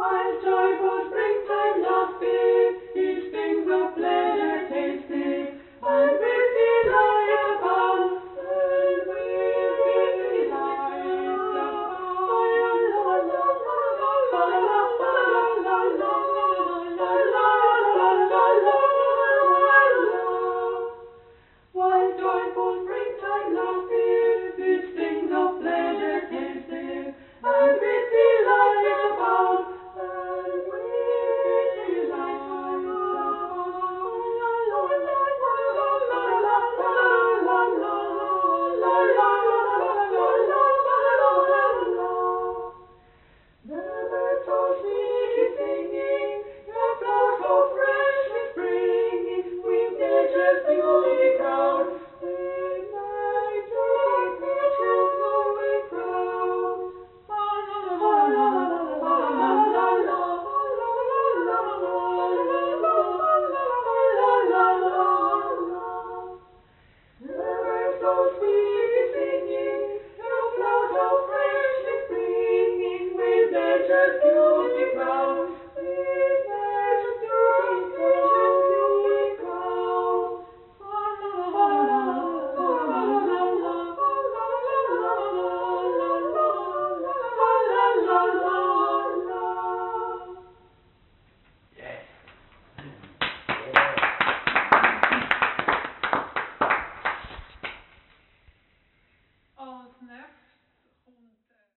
While joyful springtime lasting, each thing's of pleasure tasting, and with delight abound, and with delight abound. La la la la la la la la la la la. While joyful springtime lasting, each thing's of pleasure tasting, and with delight abound, and with delight abound. La la la la la la la la la la. The birds so sweetly singing, the flowers so freshly springing, with nature's beauty crowned, with nature's beauty crowned. La la la la la la la la la la la. The birds so sweet.